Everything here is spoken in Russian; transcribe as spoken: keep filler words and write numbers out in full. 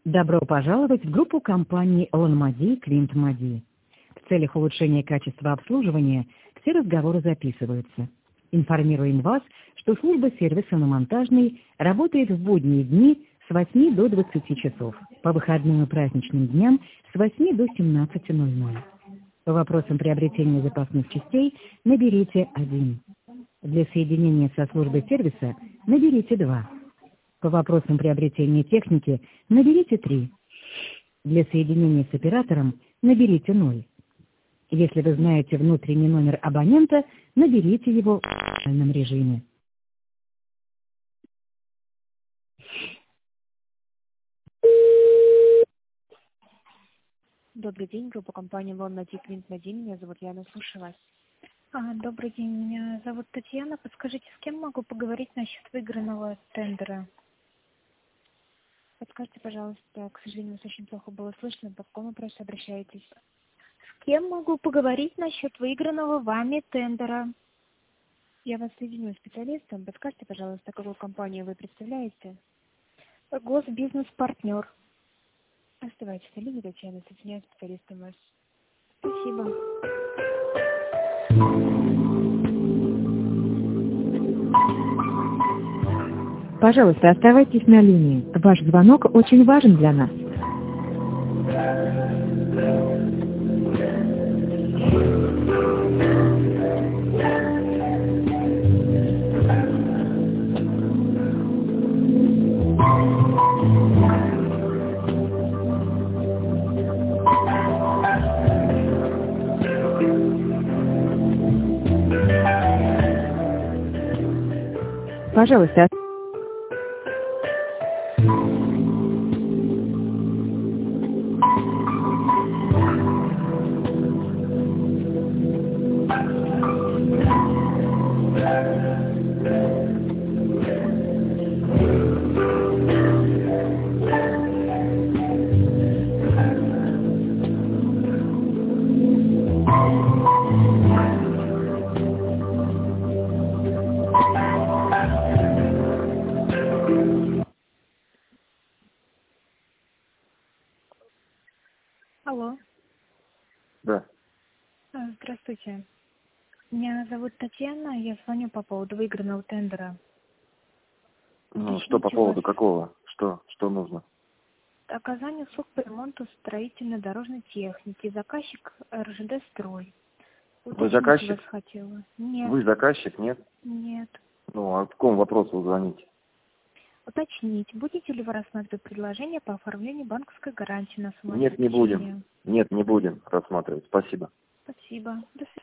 Добро пожаловать в группу компании «Лонмади Клинт Мади». В целях улучшения качества обслуживания все разговоры записываются. Информируем вас, что служба сервиса на Монтажной работает в будние дни с восьми до двадцати часов, по выходным и праздничным дням с восьми до семнадцати ноль-ноль. По вопросам приобретения запасных частей наберите один. Для соединения со службой сервиса наберите два. По вопросам приобретения техники наберите три. Для соединения с оператором наберите ноль. Если вы знаете внутренний номер абонента, наберите его в нормальном режиме. Добрый день, группа компании «Лонмади Клинт Мади». Меня зовут Яна, слушаю вас. А, добрый день, меня зовут Татьяна. Подскажите, с кем могу поговорить насчет выигранного тендера? Подскажите, пожалуйста, к сожалению, вас очень плохо было слышно, по какому вопросу обращаетесь? С кем могу поговорить насчет выигранного вами тендера? Я вас соединю с специалистом. Подскажите, пожалуйста, какую компанию вы представляете? Госбизнес-партнер. Оставайтесь на линии, Татьяна, соединяю с специалистом вас. Спасибо. Пожалуйста, оставайтесь на линии. Ваш звонок очень важен для нас. Пожалуйста. Алло. Да. Здравствуйте. Меня зовут Татьяна, я звоню по поводу выигранного тендера. Ну, Уточните что по поводу вас. какого? Что? Что нужно? Оказание услуг по ремонту строительной дорожной техники. Заказчик эр жэ дэ «Строй». Вы Уточнить заказчик? вас хотела. Нет. Вы заказчик, нет? Нет. Ну, а в каком вопросу вы звоните? Уточнить, будете ли вы рассматривать предложение по оформлению банковской гарантии на Нет, не самообеспечение? будем. Нет, не будем рассматривать. Спасибо. Спасибо. До свидания.